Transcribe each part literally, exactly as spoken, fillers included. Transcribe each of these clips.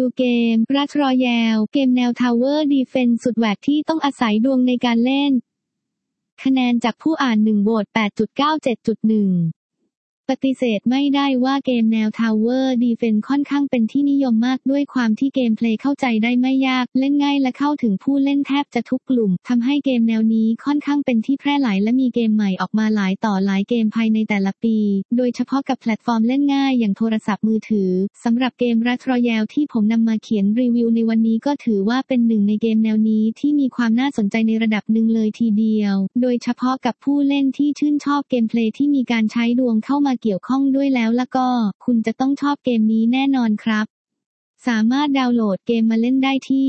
วเกม Clash Royale เกมแนว Tower Defense สุดแหวกที่ต้องอาศัยดวงในการเล่นคะแนนจากผู้อ่านหนึ่งโหวต แปดจุดเก้าเจ็ดจุดหนึ่ง ปฏิเสธไม่ได้ว่าเกมแนว Tower Defense ค่อนข้างเป็นที่นิยมมากด้วยความที่เกมเพลย์เข้าใจได้ไม่ยากเล่นง่ายและเข้าถึงผู้เล่นแทบจะทุกกลุ่มทำให้เกมแนวนี้ค่อนข้างเป็นที่แพร่หลายและมีเกมใหม่ออกมาหลายต่อหลายเกมภายในแต่ละปีโดยเฉพาะกับแพลตฟอร์มเล่นง่ายอย่างโทรศัพท์มือถือสำหรับเกม Clash Royale ที่ผมนำมาเขียนรีวิวในวันนี้ก็ถือว่าเป็นหนึ่งในเกมแนวนี้ที่มีความน่าสนใจในระดับหนึ่งเลยทีเดียวโดยเฉพาะกับผู้เล่นที่ชื่นชอบเกมเพลย์ที่มีการใช้ดวงเข้ามาเกี่ยวข้องด้วยแล้วแล้วก็คุณจะต้องชอบเกมนี้แน่นอนครับสามารถดาวน์โหลดเกมมาเล่นได้ที่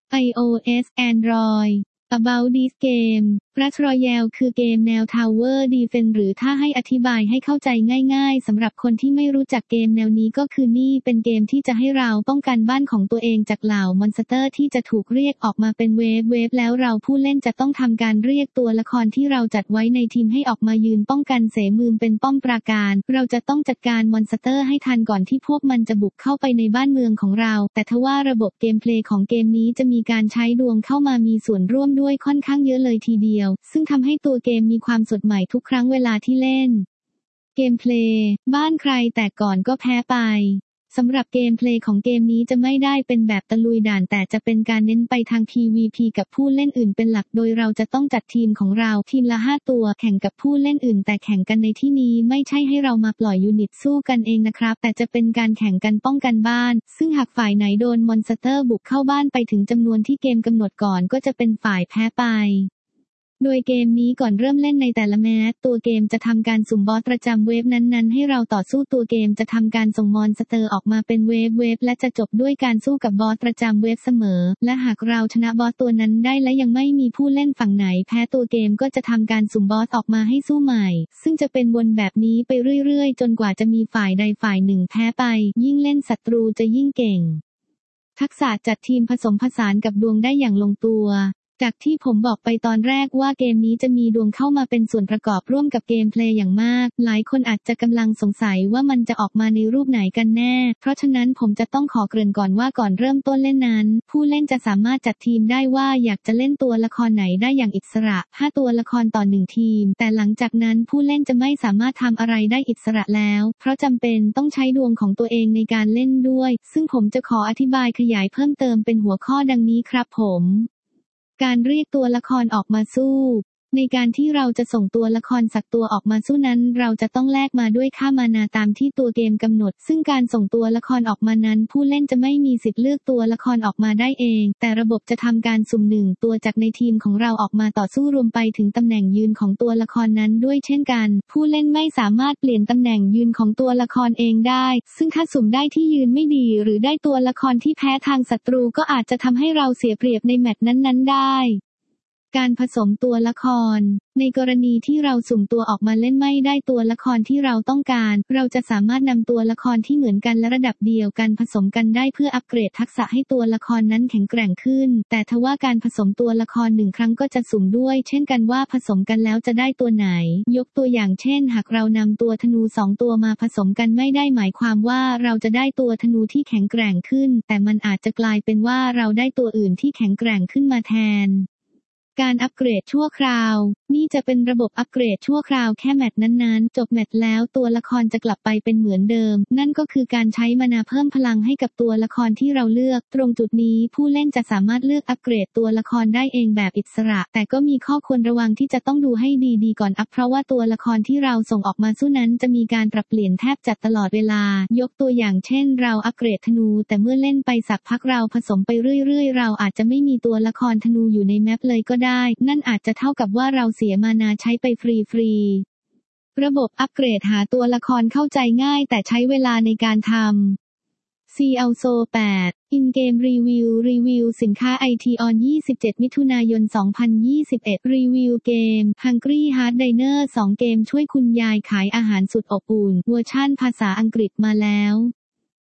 iOS Android About this game Clash Royale คือเกมแนว Tower Defense หรือถ้าให้อธิบายให้เข้าใจง่ายๆสำหรับคนที่ไม่รู้จักเกมแนวนี้ก็คือนี่เป็นเกมที่จะให้เราป้องกันบ้านของตัวเองจากเหล่ามอนสเตอร์ที่จะถูกเรียกออกมาเป็นเวฟเวฟแล้วเราผู้เล่นจะต้องทำการเรียกตัวละครที่เราจัดไว้ในทีมให้ออกมายืนป้องกันเสมือนเป็นป้อมปราการเราจะต้องจัดการมอนสเตอร์ให้ทันก่อนที่พวกมันจะบุกเข้าไปในบ้านเมืองของเราแต่ทว่าระบบเกมเพลย์ของเกมนี้จะมีการใช้ดวงเข้ามามีส่วนร่วมด้วยค่อนข้างเยอะเลยทีเดียวซึ่งทำให้ตัวเกมมีความสดใหม่ทุกครั้งเวลาที่เล่นเกมเพลย์บ้านใครแต่ก่อนก็แพ้ไปสำหรับเกมเพลย์ของเกมนี้จะไม่ได้เป็นแบบตะลุยด่านแต่จะเป็นการเน้นไปทาง พี วี พี กับผู้เล่นอื่นเป็นหลักโดยเราจะต้องจัดทีมของเราทีมละห้าตัวแข่งกับผู้เล่นอื่นแต่แข่งกันในที่นี้ไม่ใช่ให้เรามาปล่อยยูนิตสู้กันเองนะครับแต่จะเป็นการแข่งกันป้องกันบ้านซึ่งหากฝ่ายไหนโดนมอนสเตอร์บุกเข้าบ้านไปถึงจำนวนที่เกมกำหนดก่อนก็จะเป็นฝ่ายแพ้ไปโดยเกมนี้ก่อนเริ่มเล่นในแต่ละแมตช์ตัวเกมจะทำการสุ่มบอสประจำเวฟนั้นๆให้เราต่อสู้ตัวเกมจะทำการส่งมอนสเตอร์ออกมาเป็นเวฟเวฟและจะจบด้วยการสู้กับบอสประจำเวฟเสมอและหากเราชนะบอสตัวนั้นได้และยังไม่มีผู้เล่นฝั่งไหนแพ้ตัวเกมก็จะทำการสุ่มบอสออกมาให้สู้ใหม่ซึ่งจะเป็นวนแบบนี้ไปเรื่อยๆจนกว่าจะมีฝ่ายใดฝ่ายหนึ่งแพ้ไปยิ่งเล่นศัตรูจะยิ่งเก่งทักษะจัดทีมผสมผสานกับดวงได้อย่างลงตัวจากที่ผมบอกไปตอนแรกว่าเกมนี้จะมีดวงเข้ามาเป็นส่วนประกอบร่วมกับเกมเพลย์อย่างมากหลายคนอาจจะกำลังสงสัยว่ามันจะออกมาในรูปไหนกันแน่เพราะฉะนั้นผมจะต้องขอเกริ่นก่อนว่าก่อนเริ่มต้นเล่นนั้นผู้เล่นจะสามารถจัดทีมได้ว่าอยากจะเล่นตัวละครไหนได้อย่างอิสระห้าตัวละครต่อหนึ่งทีมแต่หลังจากนั้นผู้เล่นจะไม่สามารถทำอะไรได้อิสระแล้วเพราะจำเป็นต้องใช้ดวงของตัวเองในการเล่นด้วยซึ่งผมจะขออธิบายขยายเพิ่มเติมเป็นหัวข้อดังนี้ครับผมการเรียกตัวละครออกมาสู้ในการที่เราจะส่งตัวละครสักตัวออกมาสู้นั้นเราจะต้องแลกมาด้วยค่ามานาตามที่ตัวเกมกำหนดซึ่งการส่งตัวละครออกมานั้นผู้เล่นจะไม่มีสิทธิ์เลือกตัวละครออกมาได้เองแต่ระบบจะทำการสุ่มหนึ่งตัวจากในทีมของเราออกมาต่อสู้รวมไปถึงตำแหน่งยืนของตัวละครนั้นด้วยเช่นกันผู้เล่นไม่สามารถเปลี่ยนตำแหน่งยืนของตัวละครเองได้ซึ่งถ้าสุ่มได้ที่ยืนไม่ดีหรือได้ตัวละครที่แพ้ทางศัตรูก็อาจจะทำให้เราเสียเปรียบในแมตช์นั้นๆได้การผสมตัวละครในกรณีที่เราสุ่มตัวออกมาเล่นไม่ได้ตัวละครที่เราต้องการเราจะสามารถนำตัวละครที่เหมือนกันและระดับเดียวกันผสมกันได้เพื่ออัปเกรดทักษะให้ตัวละครนั้นแข็งแกร่งขึ้นแต่ทว่าการผสมตัวละครหนึ่งครั้งก็จะสุ่มด้วยเช่นกันว่าผสมกันแล้วจะได้ตัวไหนยกตัวอย่างเช่นหากเรานำตัวธนูสองตัวมาผสมกันไม่ได้หมายความว่าเราจะได้ตัวธนูที่แข็งแกร่งขึ้นแต่มันอาจจะกลายเป็นว่าเราได้ตัวอื่นที่แข็งแกร่งขึ้นมาแทนการอัปเกรดชั่วคราวนี่จะเป็นระบบอัปเกรดชั่วคราวแค่แมตช์นั้นๆจบแมตช์แล้วตัวละครจะกลับไปเป็นเหมือนเดิมนั่นก็คือการใช้มานาเพิ่มพลังให้กับตัวละครที่เราเลือกตรงจุดนี้ผู้เล่นจะสามารถเลือกอัปเกรดตัวละครได้เองแบบอิสระแต่ก็มีข้อควรระวังที่จะต้องดูให้ดีๆก่อนอัพเพราะว่าตัวละครที่เราส่งออกมาสู้นั้นจะมีการปรับเปลี่ยนแทบจัดตลอดเวลายกตัวอย่างเช่นเราอัปเกรดธนูแต่เมื่อเล่นไปสักพักเราผสมไปเรื่อยๆเราอาจจะไม่มีตัวละครธนูอยู่ในแมปเลยก็ได้นั่นอาจจะเท่ากับว่าเราเสียมานาใช้ไปฟรีๆระบบอัปเกรดหาตัวละครเข้าใจง่ายแต่ใช้เวลาในการทำ ซี แอล โซ แปด In-Game Review รีวิวสินค้า ไอ ที on ยี่สิบเจ็ด มิถุนายน สองพันยี่สิบเอ็ด รีวิวเกม Hungry Heart Diner สอง เกมช่วยคุณยายขายอาหารสุดอบอุ่นเวอร์ชั่นภาษาอังกฤษมาแล้ว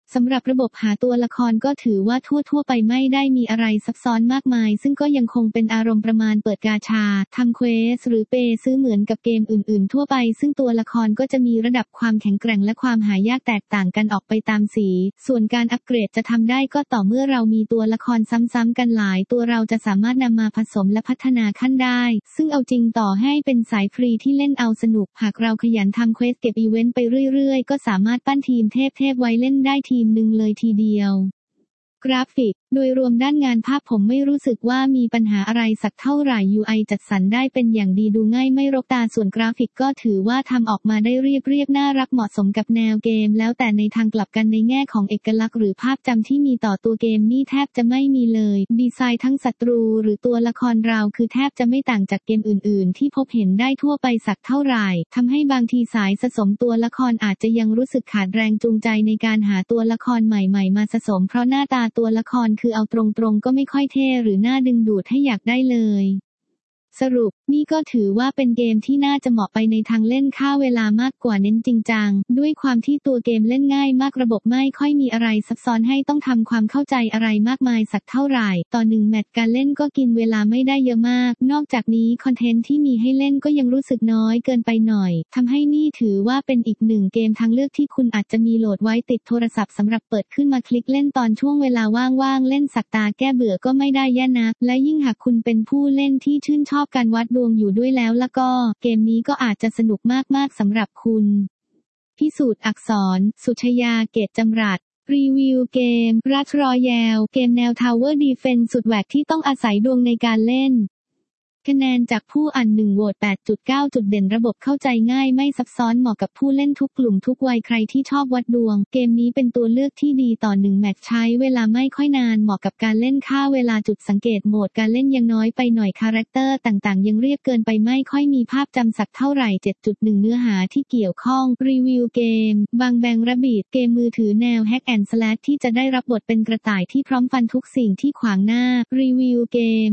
สำหรับระบบหาตัวละครก็ถือว่าทั่วๆไปไม่ได้มีอะไรซับซ้อนมากมายซึ่งก็ยังคงเป็นอารมณ์ประมาณเปิดกาชาทำเควสหรือเปซื้อเหมือนกับเกมอื่นๆทั่วไปซึ่งตัวละครก็จะมีระดับความแข็งแกร่งและความหายากแตกต่างกันออกไปตามสีส่วนการอัปเกรดจะทำได้ก็ต่อเมื่อเรามีตัวละครซ้ำๆกันหลายตัวเราจะสามารถนำมาผสมและพัฒนาขั้นได้ซึ่งเอาจริงต่อให้เป็นสายฟรีที่เล่นเอาสนุกหากเราขยันทำเควสเก็บอีเวนต์ไปเรื่อยๆก็สามารถปั้นทีมเทพๆไว้เล่นได้ทีมหนึ่งเลยทีเดียวกราฟิกโดยรวมด้านงานภาพผมไม่รู้สึกว่ามีปัญหาอะไรสักเท่าไหร่ ยู ไอ จัดสรรได้เป็นอย่างดีดูง่ายไม่รกตาส่วนกราฟิกก็ถือว่าทำออกมาได้เรียบเรียบน่ารักเหมาะสมกับแนวเกมแล้วแต่ในทางกลับกันในแง่ของเอกลักษณ์หรือภาพจำที่มีต่อตัวเกมนี่แทบจะไม่มีเลยดีไซน์ทั้งศัตรูหรือตัวละครเราคือแทบจะไม่ต่างจากเกมอื่นๆที่พบเห็นได้ทั่วไปสักเท่าไหร่ทำให้บางทีสายสะสมตัวละครอาจจะยังรู้สึกขาดแรงจูงใจในการหาตัวละครใหม่ๆมาสะสมเพราะหน้าตาตัวละครคือเอาตรงๆก็ไม่ค่อยเท่หรือน่าดึงดูดให้อยากได้เลยสรุปนี่ก็ถือว่าเป็นเกมที่น่าจะเหมาะไปในทางเล่นฆ่าเวลามากกว่าเน้นจริงจังด้วยความที่ตัวเกมเล่นง่ายมากระบบไม่ค่อยมีอะไรซับซ้อนให้ต้องทำความเข้าใจอะไรมากมายสักเท่าไหร่ต่อหนึ่งแมตช์การเล่นก็กินเวลาไม่ได้เยอะมากนอกจากนี้คอนเทนต์ที่มีให้เล่นก็ยังรู้สึกน้อยเกินไปหน่อยทำให้นี่ถือว่าเป็นอีกหนึ่งเกมทางเลือกที่คุณอาจจะมีโหลดไว้ติดโทรศัพท์สำหรับเปิดขึ้นมาคลิกเล่นตอนช่วงเวลาว่างๆเล่นสักตาแก้เบื่อก็ไม่ได้แย่นักและยิ่งหากคุณเป็นผู้เล่นที่ชื่นชอบการวัดดวงอยู่ด้วยแล้วแล้วก็เกมนี้ก็อาจจะสนุกมากๆสำหรับคุณพิสูจน์อักษรสุชยาเกตจำรัดรีวิวเกมรัชรอยัลเกมแนว Tower Defense สุดแหวกที่ต้องอาศัยดวงในการเล่นคะแนนจากผู้อ่านหนึ่งโหวต แปดจุดเก้า จุดเด่นระบบเข้าใจง่ายไม่ซับซ้อนเหมาะกับผู้เล่นทุกกลุ่มทุกวัยใครที่ชอบวัดดวงเกมนี้เป็นตัวเลือกที่ดีต่อหนึ่งแมตช์ใช้เวลาไม่ค่อยนานเหมาะกับการเล่นค่าเวลาจุดสังเกตโหมดการเล่นยังน้อยไปหน่อยคาแรคเตอร์ต่างๆยังเรียบเกินไปไม่ค่อยมีภาพจำสักเท่าไหร่ เจ็ดจุดหนึ่ง เนื้อหาที่เกี่ยวข้องรีวิวเกมบางแบงระบีดเกมมือถือแนวแฮกแอนด์สแลชที่จะได้รับบทเป็นกระต่ายที่พร้อมฟันทุกสิ่งที่ขวางหน้ารีวิวเกม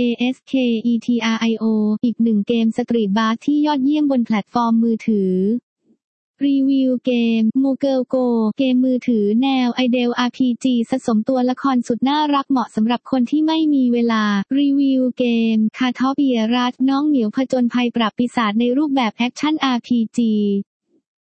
BASKETRIOอีกหนึ่งเกมสตรีทบาสที่ยอดเยี่ยมบนแพลตฟอร์มมือถือรีวิวเกม Moogle Go เกมมือถือแนว Idle อาร์ พี จี สะสมตัวละครสุดน่ารักเหมาะสำหรับคนที่ไม่มีเวลารีวิวเกม Cartopier น้องเหมียวผจญภัยปราบปีศาจในรูปแบบแอคชั่น อาร์ พี จี